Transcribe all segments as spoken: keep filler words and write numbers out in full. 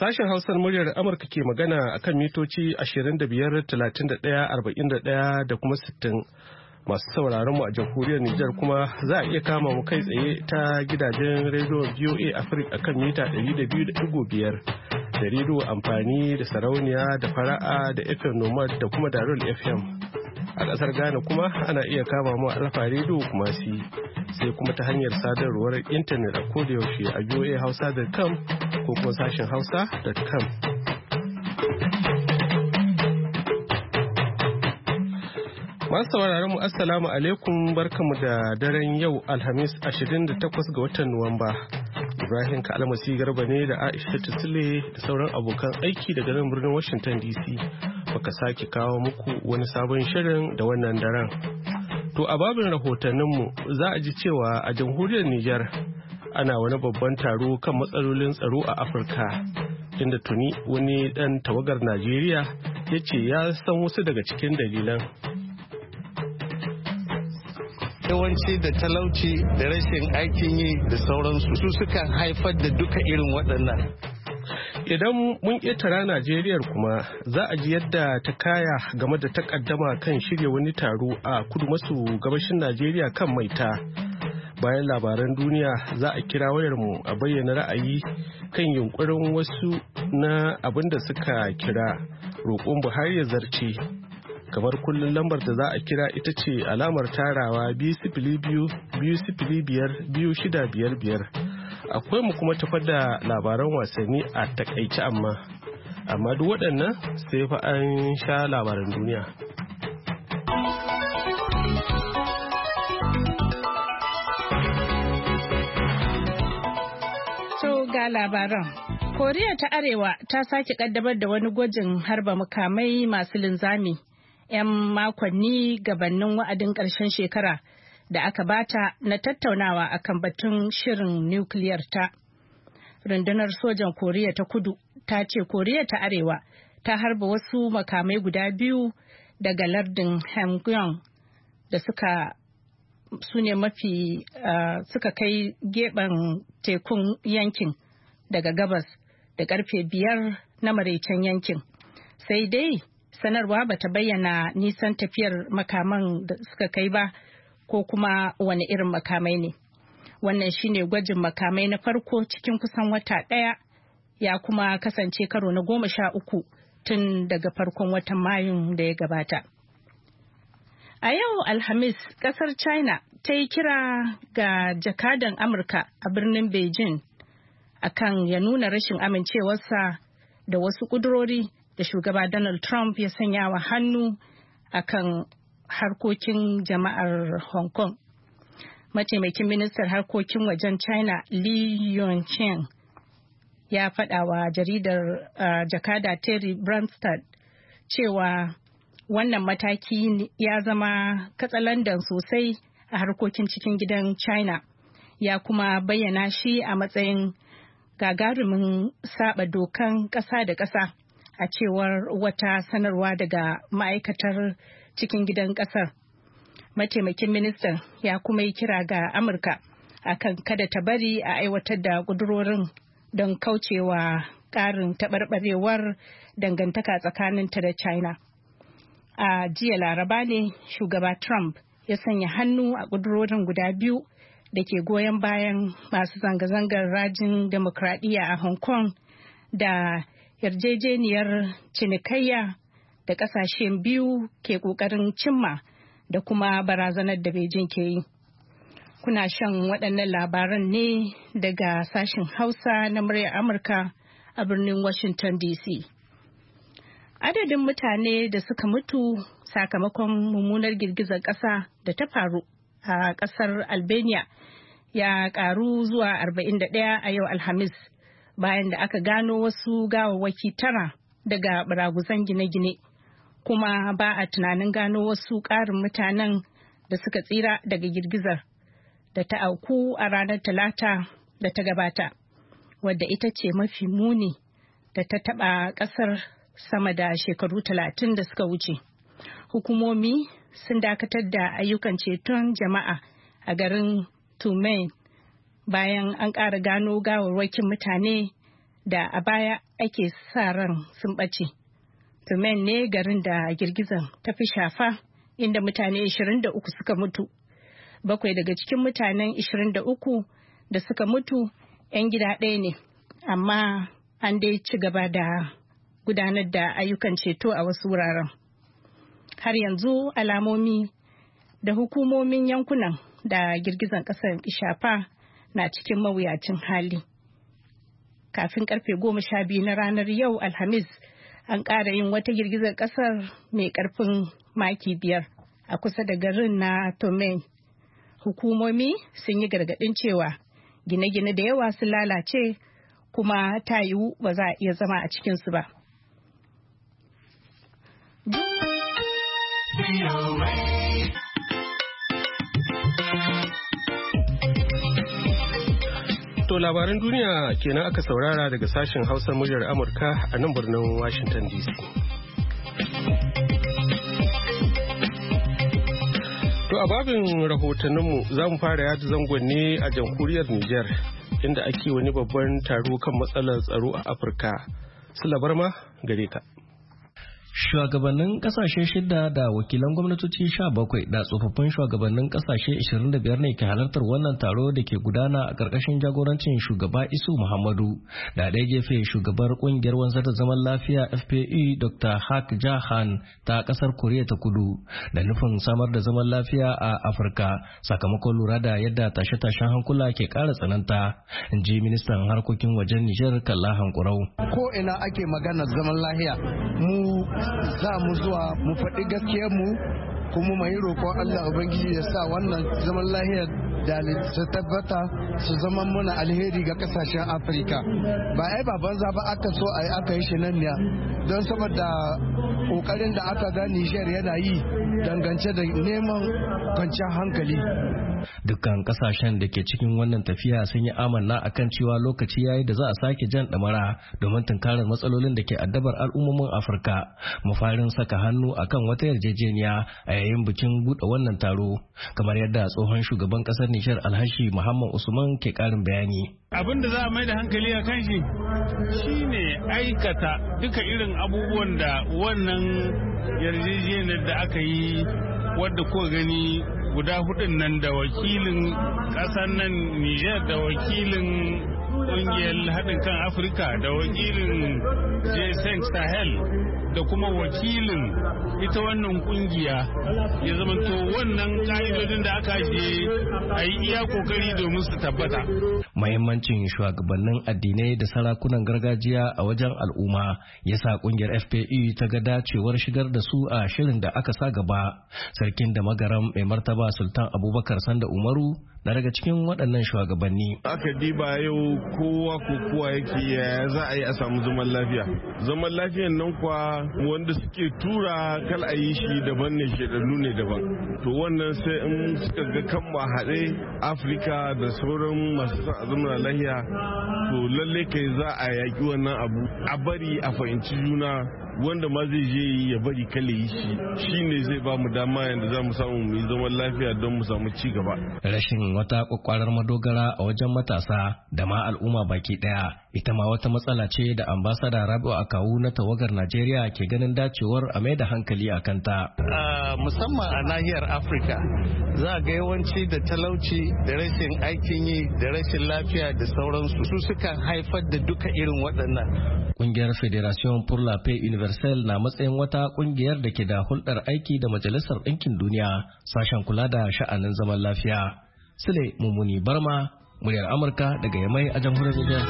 Sashen Hausar muryar Amurka ke magana a kan mitoci ashirin da biyar, talatin da ɗaya, arba'in da ɗaya da kuma sittin. Masu sauraron mu a jamhuriyar Nijar kuma za a iya kama mu kai tsaye ta gidajen rediyon V O A Africa a kan mita ɗari da biyu da ɗigo biyar da rediyo amfani da sarauniya da fara'a da F M Nomad da kuma Darul F M. A ƙasar Ghana kuma ana iya kama mu a Alfa rediyo kuma si sai kuma ta hanyar sadarwar intanet a kodayaushe a v o a hausa dot com ko kuma sashen hausa dot com. Masu sauraron mu assalamu alaikum, barkamu da daren yau Alhamis ashirin da takwas ga watan Nuwamba. Ibrahim Kalmasi Garba ne da Aisha Sule da sauran abokan aiki daga nan birnin Washington D C muka sake kawo muku wani sabon shirin da wannan daren. To a babin rahotanninmu za a ji cewa a jamhuriyar Nijar ana wani babban taro kan matsalolin tsaro a Afirka, inda tuni wani ɗan tawagar Najeriya ya ce ya san wasu daga cikin dalilan. Yawanci da talauci da rashin aikin yi da sauransu su sukan haifar da duka irin waɗannan. Idan mun ƙetara Najeriya kuma za a ji yadda ta kaya game da takaddama kan shirya wani taro a kudu maso gabashin Najeriya kan maita. Bayan labaran duniya za a kira wayarmu a bayyana ra'ayi kan yunkurin wasu na abin da suka kira roƙon Buhari ya zarce. Kamar kullum lambar da za a kira ita ce alamar tarawa biyu sifili biyu biyu sifili biyar biyu shida biyar biyar. Akwai mu kuma tafar da labaran wasanni a takaice amma amma duk waɗannan sai fa an sha labaran duniya. To ga labaran. Koriya ta Arewa ta sake kaddamar da wani gwajin harba makamai masu linzami 'yan makonni gabanin wa'adin ƙarshen shekara da aka bata na tattaunawa akan batun shirin nukiliyar ta. Rundunar sojan Koriya ta Kudu ta ce Koriya ta Arewa ta harba wasu makamai guda biyu daga lardin Hamgyong da suka su ne mafi uh, suka kai gefen tekun yankin daga gabas da karfe biyar na maraicen yankin. Sai dai sanarwa bata bayyana nisan tafiyar makaman da suka kai ba ko kuma wani irin makamai ne. Wannan shine gwajin makamai na farko cikin kusan wata ɗaya, ya kuma kasance karo na goma sha uku tun daga farkon watan Mayun da ya gabata. A yau Alhamis, ƙasar China ta yi kira ga jakadan Amurka a birnin Beijing akan ya nuna rashin amincewarsa da wasu ƙudurori da shugaba Donald Trump ya sanya wa hannu akan harkokin jama'ar Hong Kong. Mataimakin ministar harkokin wajen China Li Yuancheng ya faɗa wa jaridar uh, jakada Terry Branstad cewa wannan mataki ya zama katsalandan sosai a harkokin cikin gidan China, ya kuma bayyana shi a matsayin gagarumin saba dokan ƙasa da ƙasa a cewar wata sanarwa daga ma'aikatar cikin gidan ƙasar. Mataimakin ministan ya kuma yi kira ga Amurka akan kada ta bari a aiwatar da ƙudurorin don kaucewa ƙarin taɓarɓarewar dangantaka tsakaninta da China. A jiya Laraba ne shugaba Trump ya sanya hannu a ƙudurorin guda biyu da ke goyon bayan masu zanga-zangar rajin demokradiyya a Hong Kong da yarjejeniyar cinikayya da ƙasashen biyu ke ƙoƙarin cimma da kuma barazanar da Beijing ke yi. Kuna shan waɗannan labaran ne daga sashen Hausa na muryar Amurka a birnin Washington D C. Adadin mutane da suka mutu sakamakon mummunar girgizar ƙasa da ta faru a ƙasar Albania ya ƙaru zuwa arba'in da ɗaya a yau Alhamis, bayan da aka gano wasu gawawwaki tara daga baraguzan gine-gine, kuma ba a tunanin gano wasu ƙarin mutanen da suka tsira daga girgizar da ta auku a ranar Talata da ta gabata, wadda ita ce mafi muni da ta taɓa ƙasar sama da shekaru talatin da suka wuce. Hukumomi sun dakatar da ayyukan ceton jama'a a garin Tumen bayan an ƙara gano gawarwakin mutane da a baya ake sa ran sun ɓace. Tumen ne garin da girgizan ta fi shafa, inda mutane ishirin da uku suka mutu. Bakwai daga cikin mutanen ishirin da uku da suka mutu 'yan gida ɗaya ne, amma an dai ci gaba da gudanar da ayyukan ceto a wasu wuraren. Har yanzu alamomi da hukumomin yankunan da girgizan ƙasar shafa na cikin mawuyacin hali. Kafin karfe goma sha biyu na ranar yau Alhamis, an ƙara yin wata girgizar ƙasar mai ƙarfin maki biyar a kusa da garin na Tomé. Hukumomi sun yi gargaɗin cewa gine-gine da yawa sun lalace kuma ta yiwu ba za a iya zama a cikinsu ba. To labaran duniya kenan aka saurara daga sashen Hausar muryar Amurka a nan birnin Washington D C. To a babin rahotanninmu za mu fara yada zangon ne a jamhuriyar Nijar inda ake wani babban taro kan matsalar tsaro a Afirka. Sula Barma gare ka. Shugabannin kasashe shida da wakilan gwamnatoci sha bakwai da tsofaffin shugabannin kasashe ashirin da biyar ne ke halartar wannan taro da ke gudana a ƙarƙashin jagorancin shugaba Isu Muhammadu da ɗaya gefe shugabar ƙungiyar wanzar da zaman lafiya F P I Doctor Hak Jahan ta ƙasar Koriya ta Kudu da nufin samar da zaman lafiya a Afirka sakamakon lura da yadda tashe-tashen hankula ke ƙara tsananta, in ji ministan harkokin wajen Nijar Kalla Hankurau. Ko ina ake maganar zaman lafiya mu za mu zuwa mu faɗi gaskiyarmu kuma mai roƙon Allah Ubangiji ya sa wannan zaman lahiyar da su tabbata su zama muna alheri ga kasashen Afirka. Ba ai ba banza ba aka so ai aka yi shi nan ne don saboda kokarin da aka ga Niger yana yi dangance da neman kwanciyar hankali. Dukkan kasashen da ke cikin wannan tafiya sun yi amanna akan cewa lokaci yayi da za a sake jan damara domin tunkarar matsalolin da ke addabar al'ummomin Afirka. Mafarin saka hannu akan wata yarjejeniya a yayin bikin buɗe wannan taro, kamar yadda tsohon shugaban ƙasar Nijar Alhashi Muhammad Usman ke ƙarin bayani. Abin da za a mai da hankali a kan shi shine aikata duka irin abubuwan da wannan yarjejeniyar da aka yi wadda ko gani guda hudun nan da wakilin kasar nan Niger da wakilin kungiyar haɗin kan Afirka da wakilin G seven Sahel da kuma wakilin ita wannan kungiya ya zamanto wannan ka'idodin da aka je a yi iya kokari domin su tabbata. Mahimmancin shugabannin addinai da sarakunan gargajiya a wajen al'umma ya sa kungiyar F P I ta ga dacewar shigar da su a shirin da aka sa gaba. Sarkin da magaram mai martaba Sultan Abubakar Sanda Umaru na daga cikin waɗannan shugabanni. Aka diba yau kowa ko kowa yake yaya za a yi a samu zaman lafiya. Zaman lafiyan nan kuwa wanda suke tura kal a yi shi daban ne shaidanu ne daban. To wannan sai in suka ga kan ma haɗe Afirka da sauran masu son a zama lafiya to lalle kai za a yaƙi wannan abu. A bari a fahimci juna wanda ma zai je ya bari kale yi shi shine zai ba mu dama yadda za mu samu mu yi zaman lafiya don mu samu ci gaba. Rashin wata kwakwarar madogara a wajen matasa da ma al'umma baki daya ita ma wata matsala ce da ambasada Rabi'u Akawu na tawagar Najeriya ke ganin dacewar a mai da hankali a kanta. Musamman a nahiyar Afirka za ga yawanci da talauci da rashin aikin yi da rashin lafiya da sauransu su sukan haifar da duka irin waɗannan. Kungiyar Federation pour la Paix Universelle na matsayin wata kungiyar da ke da hulɗar aiki da Majalisar Ɗinkin Duniya sashen kula da sha'anin zaman lafiya. Sule Mumuni Barma, muryar Amurka daga Yamai a jamhuriyar Nijar.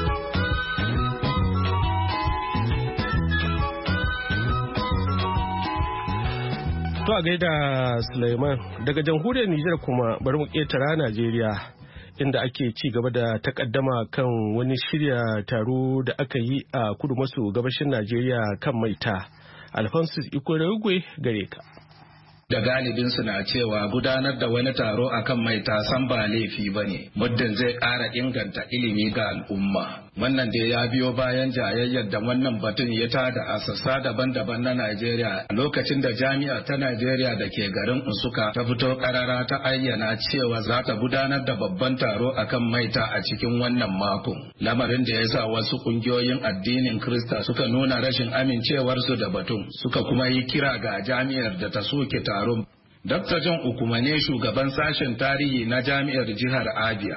To a gaida Sulaiman daga jamhuriyar Nijar kuma bari mu ƙetara Najeriya inda ake ci gaba da takaddama kan wani shirya taro da aka yi a kudu maso gabashin Najeriya kan maita. Alphonsus Ikorogwe gare ka. Da galibinsu na cewa gudanar da wani taro akan maita san ba laifi ba ne, muddin zai ƙara inganta ilimi ga al'umma. Wannan da ya biyo bayan jayayyar da wannan batun ya tada a sassa daban-daban na Najeriya a lokacin da jami'a ta Najeriya da ke garin Nsukka ta fito karara ta ayyana cewa za ta gudanar da babban taro akan maita a cikin wannan makon. Lamarin da ya sa wasu kungiyoyin addinin Krista suka nuna rashin amincewarsu da batun, suka kuma yi kira ga jami'ar da ta soke taron. Dokta John Ukuma ne shugaban sashen tarihi na jami'ar jihar Abia.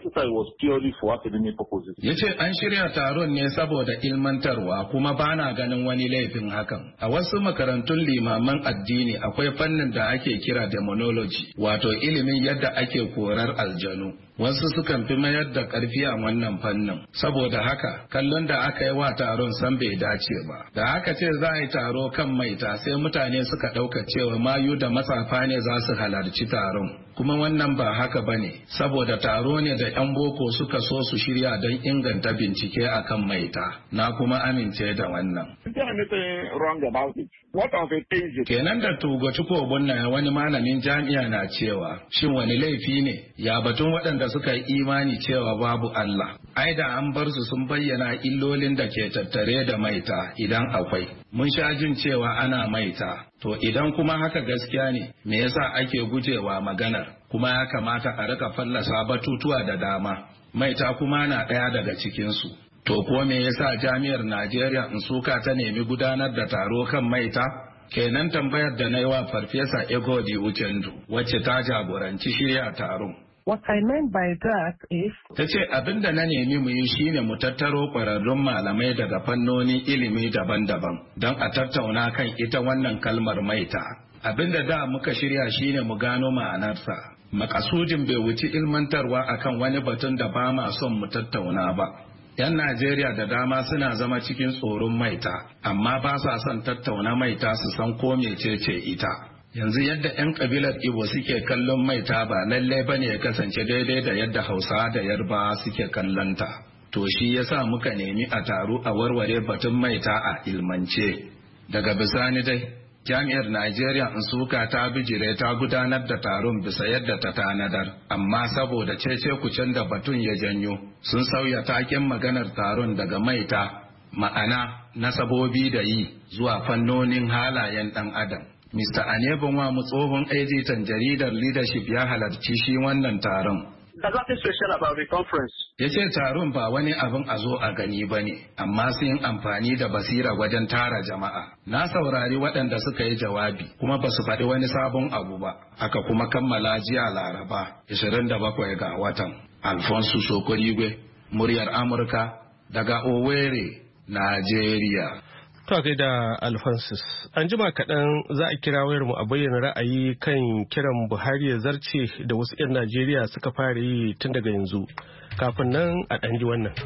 Ya ce an shirya taron ne saboda ilmantarwa kuma bana ganin wani laifin hakan. A wasu makarantun limaman addini akwai fannin da ake kira demonology, wato ilimin yadda ake korar aljanu. Wasu sukan fi mayar da ƙarfi a wannan fannin. Saboda haka, kallon da aka yi wa taron san bai dace ba. Da aka ce za a yi taro kan maita sai mutane suka ɗauka cewa mayu da matsafa ne za su halarci taron. Kuma wannan ba haka ba ne, saboda taro ne da 'yan boko suka so su shirya don inganta bincike akan maita. Na kuma amince da wannan. Kenan da Tugo Chukwobunna wani malamin jami'a na cewa, shin wani laifi ne ya batun waɗanda suka yi imani cewa babu Allah. Ai da an bar su sun bayyana illolin da ke tattare da maita idan akwai. Mun sha jin cewa ana maita. To idan kuma haka gaskiya ne, me yasa ake gujewa maganar? Kuma ya kamata a rika fallasa batutuwa da dama. Maita kuma na ɗaya daga cikinsu. To ko me yasa jami'ar Najeriya Nsukka ta nemi gudanar da taro kan maita? Kenan tambayar da na yi wa Farfesa Egodi Uchendu, wacce ta jagoranci shirya taron. What I meant by that is... Ta ce abin da na nemi mu yi shine mu tattaro ƙwararrun malamai daga fannoni ilimi daban-daban don a tattauna kan ita wannan kalmar maita. Abin da da muka shirya shine mu gano ma'anarsa. Makasudin bai wuci ilmantarwa akan wani batun da ba ma son mu tattauna ba. 'Yan Najeriya da dama suna zama cikin tsoron maita, amma ba sa son tattauna maita su san ko mecece ita. Yanzu yadda 'yan kabilar Igbo suke kallon maita ba lallai ba ne ya kasance daidai da yadda Hausa da Yarbawa suke kallonta. To shi yasa muka nemi a taru a warware batun maita a ilmance. Daga bisani dai, Jami'ar Najeriya Nsukka ta bijire ta gudanar da taron bisa yadda ta tanadar, amma saboda cece-kucen da batun ya janyo, sun sauya taken maganar taron daga maita, ma'ana nasabobi da yi, zuwa fannonin halayen ɗan adam. Mister Anebonwa mu tsohon editan jaridar Leadership ya halarci shi wannan taron. Ya ce taron ba wani abin a zo a gani ba ne, amma sun yi amfani da basira wajen tara jama'a. Na saurari waɗanda suka yi jawabi, kuma ba su faɗi wani sabon abu ba. Aka kuma kammala jiya Laraba, ishirin da bakwai ga watan. Alfonso Sokorigwe, muryar Amurka, daga Owerri, Najeriya. To kai da Alphonsus, an jima kaɗan za a kira wayar mu a bayyana ra'ayi kan kiran Buhari ya zarce da wasu 'yan Najeriya suka fara yi tun daga yanzu. Kafin nan a ɗan ji wannan.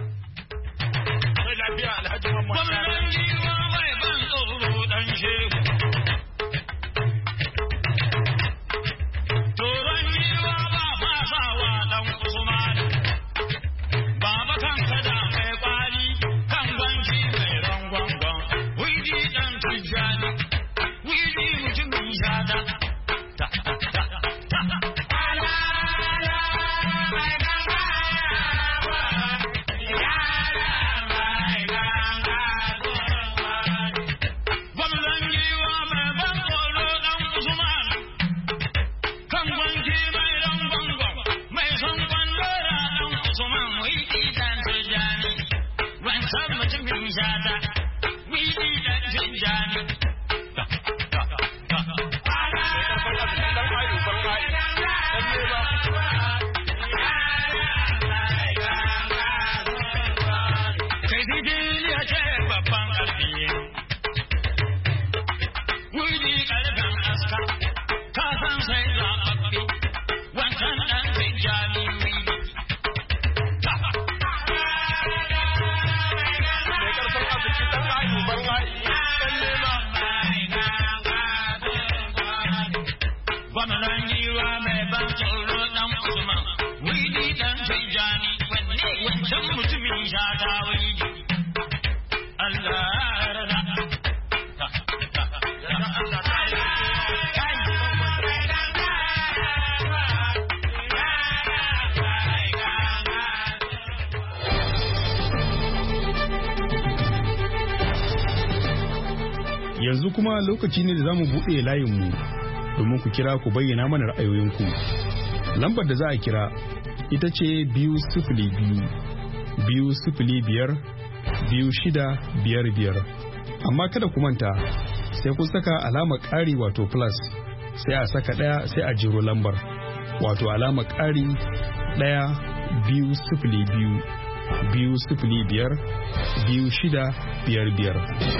yanzu kuma lokaci ne da za mu buɗe layinmu domin ku kira ku bayyana mana ra'ayoyinku. Lambar da za a kira ita ce biyu sifili biyu biyu sifili biyar biyu shida biyar biyar. Amma kada ku manta sai kun saka alamar ƙari wato plus sai a saka ɗaya sai a jiro lambar wato alamar ƙari ɗaya biyu sifili biyu biyu sifili biyar biyu shida biyar biyar.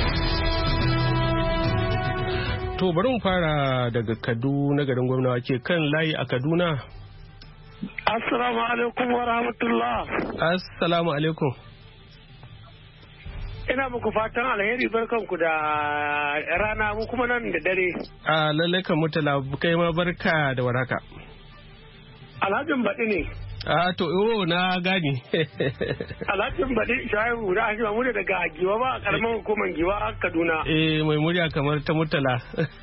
To bari mu fara daga Kaduna garin gwamna ke kan layi a Kaduna. Assalamu alaikum wa rahmatullah. Assalamu alaikum. Ina muku fatan alheri, barkanku da rana, mu kuma nan da dare. A lallai kan mutala kai ma barka da warhaka. Alhajin baɗi ne. A to yo na gani. Alhajin baɗi shayu da ashima mu daga Giwa ba a karamin hukumar Giwa Kaduna. Eh mai murya kamar ta mutala.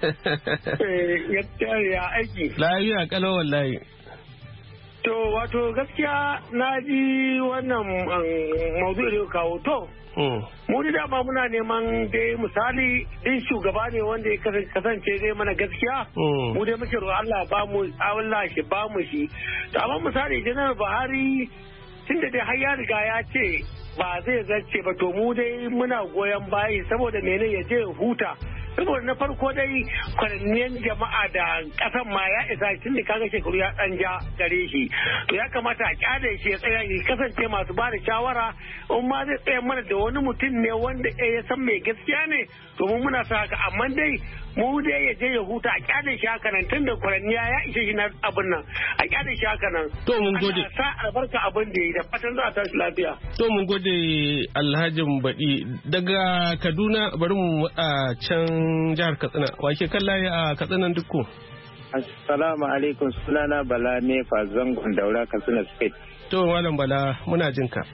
Eh ya aiki. Lafiya kalau wallahi. To wato gaskiya na ji wannan maudu'i da kawo to. Mu da dama muna neman dai misali din shugaba ne wanda ya kasance dai mana gaskiya. Mu dai muke roƙon Allah ba mu Allah shi ba mu shi. To amma misali Janar Buhari tunda dai har ya riga ya ce ba zai zarce ba to mu dai muna goyon bayi saboda mene ya je huta. Saboda na farko dai kwaranniyar jama'a da kasan ma ya isa tun da kaga shekaru ya dan ja gare shi to ya kamata a kyale shi ya tsaya ya kasance masu ba da shawara in ma zai tsaya mana da wani mutum ne wanda ya san mai gaskiya ne to mu muna sa haka amma dai mu dai ya je ya huta a kyale shi haka nan tun da kwaranniya ya ishe shi na abin nan a kyale shi haka nan. To mun gode. Sa albarka abin da ya yi da fatan za a tashi lafiya. To mun gode Alhajin Baɗi daga Kaduna bari mu a can jihar Katsina wake kan layi a Katsinan Dukku. Assalamu alaikum, sunana Bala Nefa zangon Daura Katsina State. To Malam Bala muna jin ka.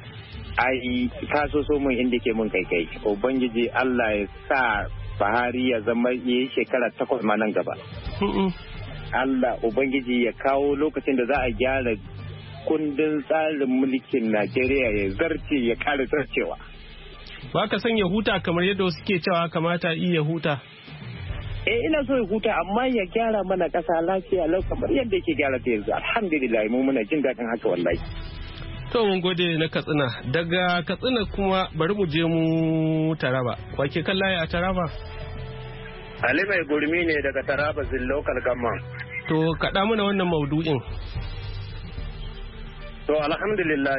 Ai ka so so mun inda ke mun kai kai. Ubangiji Allah ya sa Buhari ya zama yi shekara takwas ma nan gaba. Allah Ubangiji ya kawo lokacin da za a gyara kundin tsarin mulkin Najeriya ya zarce ya ƙara zarcewa. Ba ka son ya huta kamar yadda wasu ke cewa kamata iya huta? Eh ina so ya huta amma ya gyara mana ƙasa lafiya lau kamar yadda yake gyara ta yanzu. Alhamdulillah mu muna jin daɗin haka wallahi. To mun gode na Katsina. Daga Katsina kuma bari mu je mu Taraba. Wake kan layi a Taraba? Ali mai gurmi ne daga Taraba Zin Local Government. To kaɗa mana wannan maudu'in. To alhamdulillah.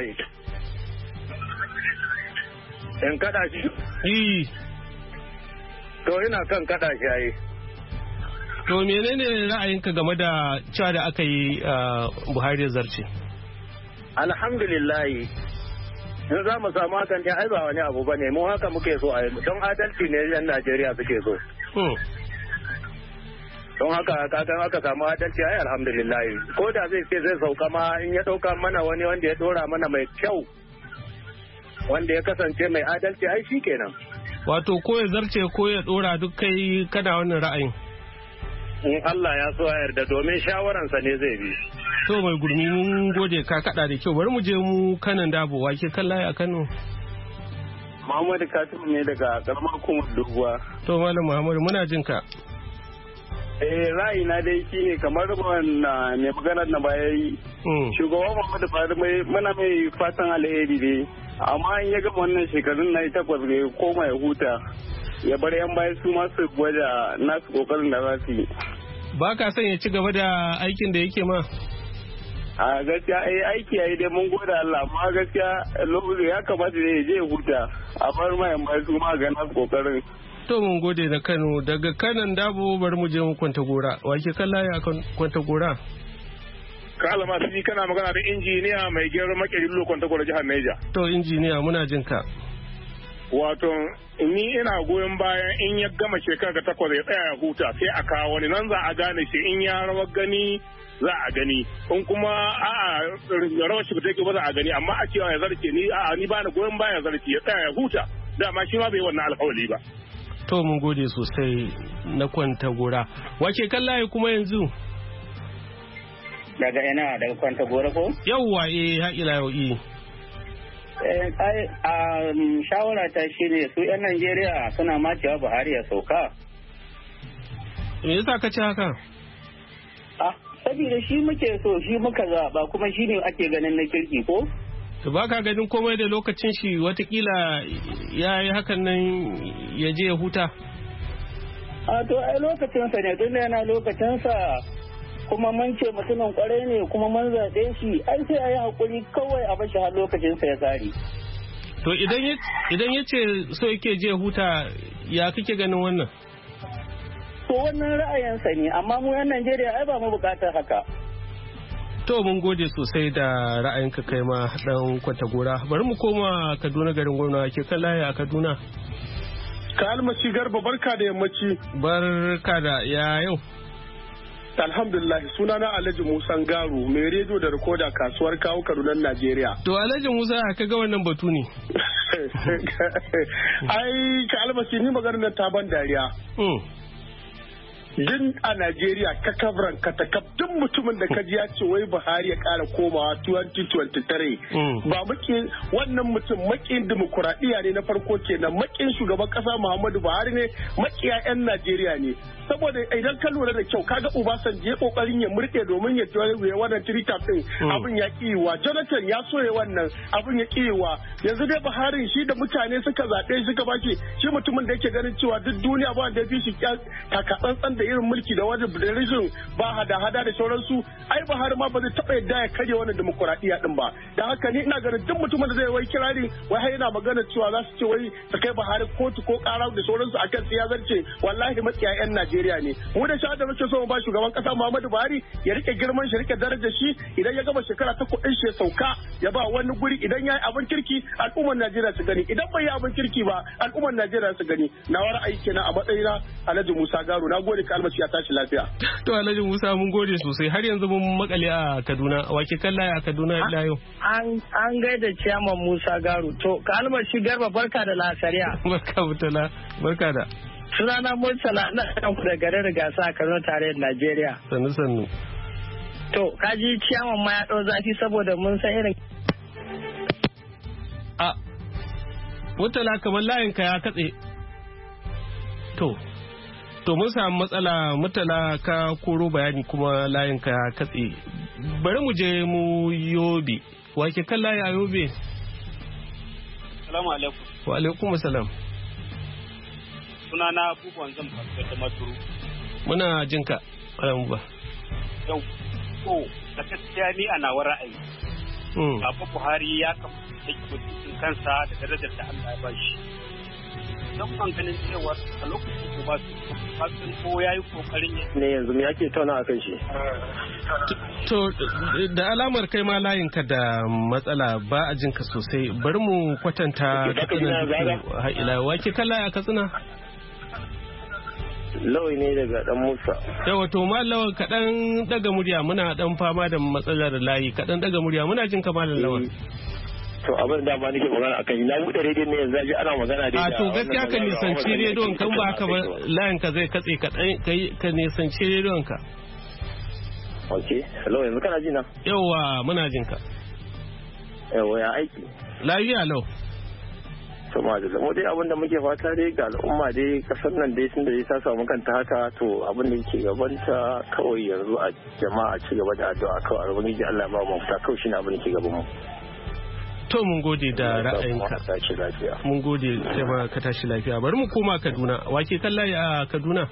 In kada shi? Yi. To ina kan kada shi yayi. To menene ra'ayinka game da cewa da aka yi Buhari zarce? Alhamdulillah. In za mu samu hakan ai ba wani abu bane mu haka muke so a yi don adalci ne yan Najeriya suke so. Don haka kakan aka samu adalci ai alhamdulillah. Ko da zai ce zai sauka ma in ya dauka mana wani wanda ya dora mana mai kyau. Wanda ya kasance mai adalci ai shi kenan. Wato ko ya zarce ko ya dora duk kai kada wannan ra'ayin. In Allah ya so ya yarda domin shawaransa ne zai bi. To mai gurmi mun gode ka kada da kyau bari mu je mu Kanan Dabo wake kan layi a Kano. Muhammadu Katibu ne daga karamar hukumar Doguwa. To Malam Muhammadu muna jin ka. Eh ra'ayina dai shine kamar wannan ne maganar na baya yi. Shugaban Muhammadu Buhari mai muna mai fatan alheri ne. Amma in ya gama wannan shekarun na takwas ga koma ya huta ya bar yan baya su masu gwada nasu kokarin da za su yi. Ba ka son ya ci gaba da aikin da yake ma? A gaskiya ai aiki yayi dai mun gode Allah amma gaskiya lokacin ya kamata ne ya je ya huta a bar ma yan baya su ma ga nasu kokarin. To mun gode da Kano daga Kanan Dabo bari mu je mu Kwanta Gora wake kalla ya Kwanta Gora. Kalama shi kana magana da injiniya mai gyaran makerin lokon ta gwada jihar Niger. To injiniya muna jin ka. Wato ni ina goyon bayan in ya gama shekara ga takwas ya tsaya ya huta sai a kawo wani nan za a gane shi in ya rawar gani za a gani in kuma a'a rawar shi ba take ba za a gani amma a cewa ya zarce ni a'a ni ba na goyon bayan ya zarce ya tsaya ya huta dama shi ma bai wannan alƙawari ba. To mun gode sosai na Kwanta Gora. Wace kallaye kuma yanzu? Daga ina daga Kwanta Gora ko? Yawwa eh ha ila yau eh. shawara ta shine su 'yan Najeriya suna macewa Buhari ya sauka. Me yasa ka ce haka? Ah, saboda shi muke so, shi muka zaɓa kuma shi ne ake ganin na kirki ko? To ba ka ganin komai da lokacin shi watakila ya yi hakan nan ya je ya huta? A to ai lokacinsa ne tun da yana lokacinsa kuma mun ce mutumin kwarai ne kuma mun zaɓe shi ai sai a yi haƙuri kawai a bashi har lokacinsa ya tsari. To idan ya ce so yake je huta ya kake ganin wannan? To wannan ra'ayinsa ne amma mu yan Najeriya ai ba mu bukatar haka. To mun gode sosai da ra'ayinka kai ma dan Kwantagora. Bari mu koma Kaduna garin gwamna ke kan layi a Kaduna. Ka almasi Garba barka da yammaci. Barka da ya yau. Alhamdulillah sunana Alhaji Musa Garu mai rediyo da rikoda kasuwar kawo Kaduna Najeriya. To Alhaji Musa ka ga wannan batu ne. Ai ka almasi ni maganar ta ban dariya. Yin a Najeriya ka kabran ka takab duk mutumin da kaji ya ce wai Buhari ya kara komawa twenty twenty-three ba maki wannan mutum makin dimokuraɗiyya ne na farko kenan makin shugaban kasa Muhammadu Buhari ne makiya 'yan Najeriya ne saboda idan ka lura da kyau kaga Obasanjo ya kokarin ya murke domin ya ya wannan trita din abin ya kiwa Jonathan ya so ya wannan abin ya kiwa yanzu dai Buhari shi da mutane suka zaɓe suka baki shi mutumin da yake ganin cewa duk duniya ba wanda ya fi shi takatsantsan da irin mulki da wajen da rashin ba hada-hada da sauransu ai Buhari ma ba zai taɓa yadda ya karya wannan demokuraɗiyya din ba da haka ni ina ganin duk mutumin da zai wai kirari wai har yana magana cewa za su ce wai su kai Buhari kotu ko ƙara da sauransu akan siyasar ce wallahi matsiya 'yan Najeriya ne mu da shawar da muke so mu ba shugaban kasa Muhammadu Buhari ya rike girman shi rike darajar shi idan ya gama shekara ta kuɗin shi ya sauka ya ba wani guri idan ya yi abin kirki al'ummar Najeriya su gani idan bai yi abin kirki ba al'ummar Najeriya su gani na wani aiki kenan a matsayina Alhaji Musa Garo na gode ka almasi ya tashi lafiya. To Alhaji Musa mun gode sosai har yanzu mun makale a Kaduna wake kalla a Kaduna ila yau. An an gaida ciyaman Musa Garu to ka almashi Garba barka da lasariya. Barka mutala barka da. Sunana Murtala na ɗan ku da garin Rigasa a Kaduna tarayyar Najeriya. Sannu sannu. To kaji ciyaman ma ya ɗau zafi saboda mun san irin. A Murtala kamar layin ka ya katse. To To mun samu matsala Murtala ka koro bayani kuma layin ka katse. Bari mu je mu Yobe. Wake kan layi a Yobe? Assalamu alaikum. Wa alaikum assalam. Sunana abubuwan zan fasfe da maturu. Muna jin ka. Alamu ba. Yau. Ko da gaskiya ni a nawa ra'ayi. Baba Buhari ya kamata ya mutuncin kansa da darajar da Allah ya bashi. Don ban ganin cewa a lokacin ko ba su fasin ko ya yi kokarin ne yanzu me ake tauna a kan shi. To da alamar kai ma layinka da matsala ba a jinka sosai bari mu kwatanta katsinan duku ila wake kalla a katsina. Lawai ne daga dan Musa. Yawa to mallawan kaɗan daga murya muna dan fama da matsalar layi kaɗan daga murya muna jin ka malam lawan. To abin da ba nake magana akan shi na buɗe rediyon ne yanzu ji ana magana da. A to gaskiya ka nisanci rediyon kan ba haka ba layin ka zai katse kaɗan ka nisanci rediyon ka. Ok, hello yanzu kana ji na? Yawa muna jin ka. Yawa ya aiki. Lafiya lau. To ma da mu dai abin da muke fata dai ga al'umma dai kasar nan dai tun da ya sa samu kanta haka to abin da yake gabanta kawai yanzu a jama'a ci gaba da addu'a kawai ubangiji Allah ya ba mu mafita kawai shine abin da ke gaban mu. To mun gode da ra'ayinka. Mun gode kai ma ka tashi lafiya. Bari mu koma Kaduna. Wake kallaye a Kaduna?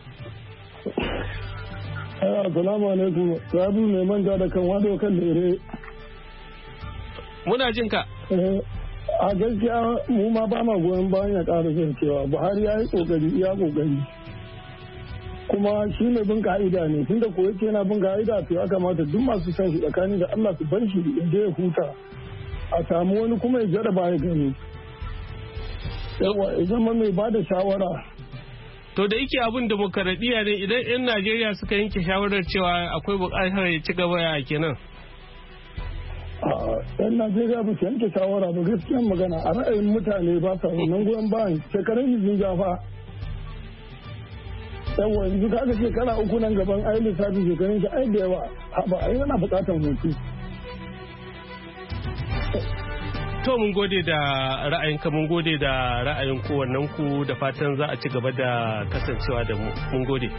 Assalamu alaikum. Rabi mai manja da kan wado kan lere. Muna jin ka. A gaskiya mu ma ba ma goyon bayan ya ƙara zan cewa Buhari ya yi ƙoƙari iya ƙoƙari. Kuma shi ne bin ka'ida ne tunda ko yake yana bin ka'ida to ya kamata duk masu san shi tsakani da Allah su bar shi ya je ya huta. A samu wani kuma ya jaraba ya gani. Yawa ya zama mai ba da shawara. To da yake abin demokaradiyya ne idan 'yan Najeriya suka yanke shawarar cewa akwai buƙatar ya ci gaba ya kenan. yan Najeriya ba su yanke shawara ba gaskiyan magana a ra'ayin mutane ba sa wannan goyon bayan shekarun yi jafa yawa yanzu kaga shekara uku nan gaban ayi lissafi shekarun shi ai da yawa ba ai yana bukatar hutu To mun gode da ra'ayinka, mun gode da ra'ayin kowannen ku, da fatan za a ci gaba da kasancewa da mu. Mun gode.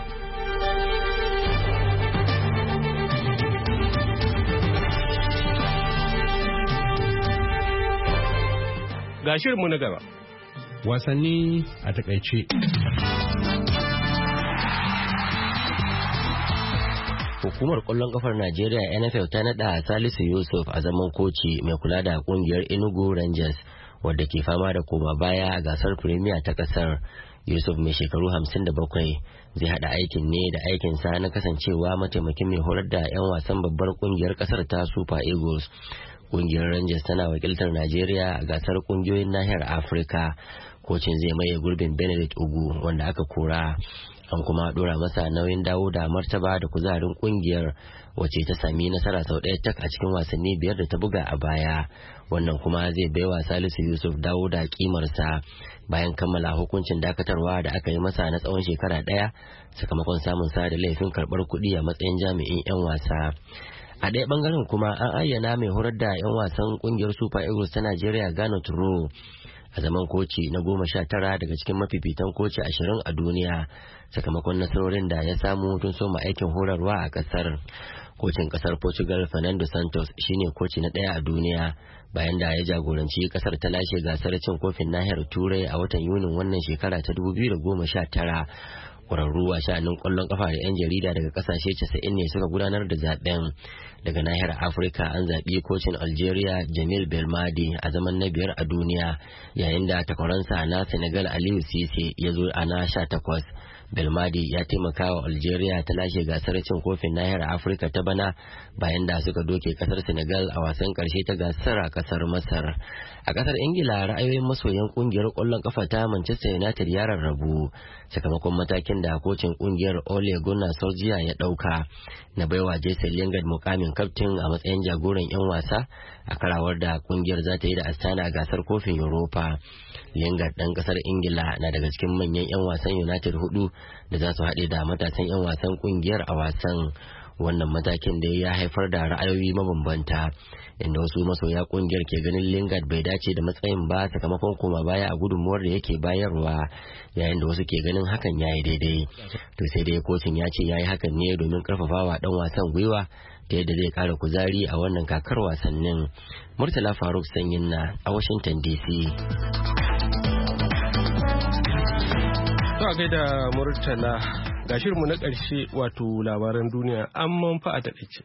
Ga shirinmu na gaba. Wasanni a takaice. Hukumar ƙwallon ƙafar Najeriya N F L ta naɗa Salisu Yusuf a zaman koci mai kula da ƙungiyar Enugu Rangers wadda ke fama da koma baya a gasar Premier ta ƙasar. Yusuf mai shekaru hamsin da bakwai zai haɗa aikin ne da aikinsa na kasancewa mataimakin mai horar da 'yan wasan babbar ƙungiyar ƙasar ta Super Eagles. Ƙungiyar Rangers tana wakiltar Najeriya a gasar ƙungiyoyin nahiyar Afirka. Kocin zai maye gurbin Benedict Ugu wanda aka kora. An kuma dora masa nauyin dawo da martaba da kuzarin kungiyar wacce ta sami nasara sau ɗaya tak a cikin wasanni biyar da ta buga a baya. Wannan kuma zai baiwa Salisu Yusuf dawo da kimarsa bayan kammala hukuncin dakatarwa da aka yi masa na tsawon shekara ɗaya sakamakon samun sa da laifin karɓar kuɗi a matsayin jami'in 'yan wasa. A ɗaya ɓangaren kuma an ayyana mai horar da 'yan wasan kungiyar Super Eagles ta Najeriya Gano Turo a zaman koci na goma sha tara daga cikin mafifitan koci ashirin a duniya sakamakon nasarorin da ya samu tun soma aikin horarwa a kasar. Kocin kasar Portugal Fernando Santos shine koci na ɗaya a duniya bayan da ya jagoranci kasar ta lashe gasar cin kofin nahiyar Turai a watan Yunin wannan shekara ta dubu biyu da goma sha tara. Kwararru a sha'anin kwallon kafa da 'yan jarida daga kasashe casa'in ne suka gudanar da zaben. Daga nahiyar Afirka an zaɓi kocin Algeria Jamil Belmadi a zaman na biyar a duniya, yayin da takwaransa na Senegal Aliou Cisse ya zo a na sha takwas. Belmadi ya taimaka wa Algeria ta lashe gasar cin kofin nahiyar Afirka ta bana bayan da suka doke kasar Senegal a wasan karshe ta gasar a kasar Masar. A kasar Ingila ra'ayoyin masoyan kungiyar kwallon kafa ta Manchester United ya rarrabu sakamakon matakin da kocin kungiyar Ole Gunnar Solskjaer ya dauka na baiwa Jesse Lingard mukamin kaftin a matsayin jagoran 'yan wasa a karawar da kungiyar za ta yi da Astana a gasar kofin Europa. Lingard ɗan ƙasar Ingila na daga cikin manyan 'yan wasan United hudu da za su haɗe da matasan 'yan wasan ƙungiyar a wasan. Wannan matakin da ya haifar da ra'ayoyi mabambanta, inda wasu masoya ƙungiyar ke ganin Lingard bai dace da matsayin ba sakamakon koma baya a gudunmuwar da yake bayarwa, yayin da wasu ke ganin hakan ya yi daidai. To sai dai kocin ya ce ya yi hakan ne domin ƙarfafawa ɗan wasan gwiwa ta yadda zai ƙara kuzari a wannan kakar wasannin. Murtala Faruk Sanyin na a Washington D C. To a gaida Murtala, ga shirinmu na ƙarshe wato labaran duniya an manfa a taƙaice.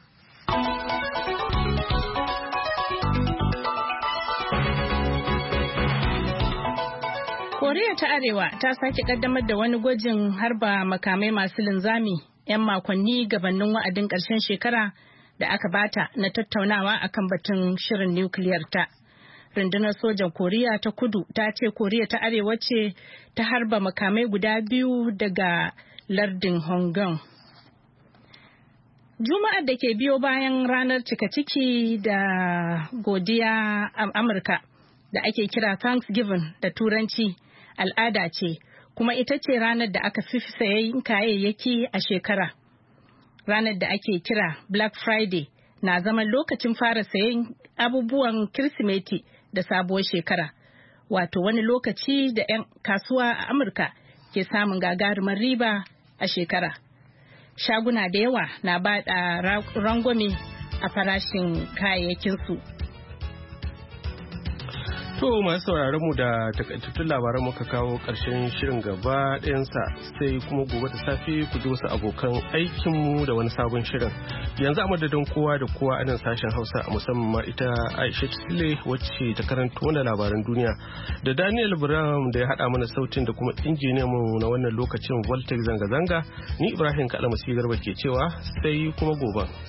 Koriya ta Arewa ta sake kaddamar da wani gwajin harba makamai masu linzami 'yan makonni gabanin wa'adin ƙarshen shekara da aka bata na tattaunawa akan batun shirin nukiliyar ta. Rundunar sojan Koriya ta Kudu ta ce Koriya ta Arewa ce ta harba makamai guda biyu daga lardin Hong Kong. Juma'ar da ke biyo bayan ranar cika ciki da godiya a Amurka da ake kira Thanksgiving da Turanci al'ada ce, kuma ita ce ranar da aka fi sayayin kayayyaki a shekara. Ranar da ake kira Black Friday na zaman lokacin fara sayen abubuwan Kirsimeti da sabuwar shekara, wato wani lokaci da 'yan kasuwa a Amurka ke samun gagarumar riba a shekara. Shaguna da yawa na bada rangwame a farashin kayayyakinsu. To masu sauraron mu da takaitattun labaran muka kawo ƙarshen shirin gaba ɗayansa, sai kuma gobe da safe ku ji wasu abokan aikinmu da wani sabon shirin. Yanzu a madadin kowa da kowa a nan sashen Hausa, a musamman ma ita Aisha Sile wacce ta karanta mana labaran duniya, da Daniel Brown da ya haɗa mana sautin, da kuma injiniyan mu na wannan lokacin Voltec zanga-zanga, ni Ibrahim Kalamasi Garba ke cewa sai kuma gobe.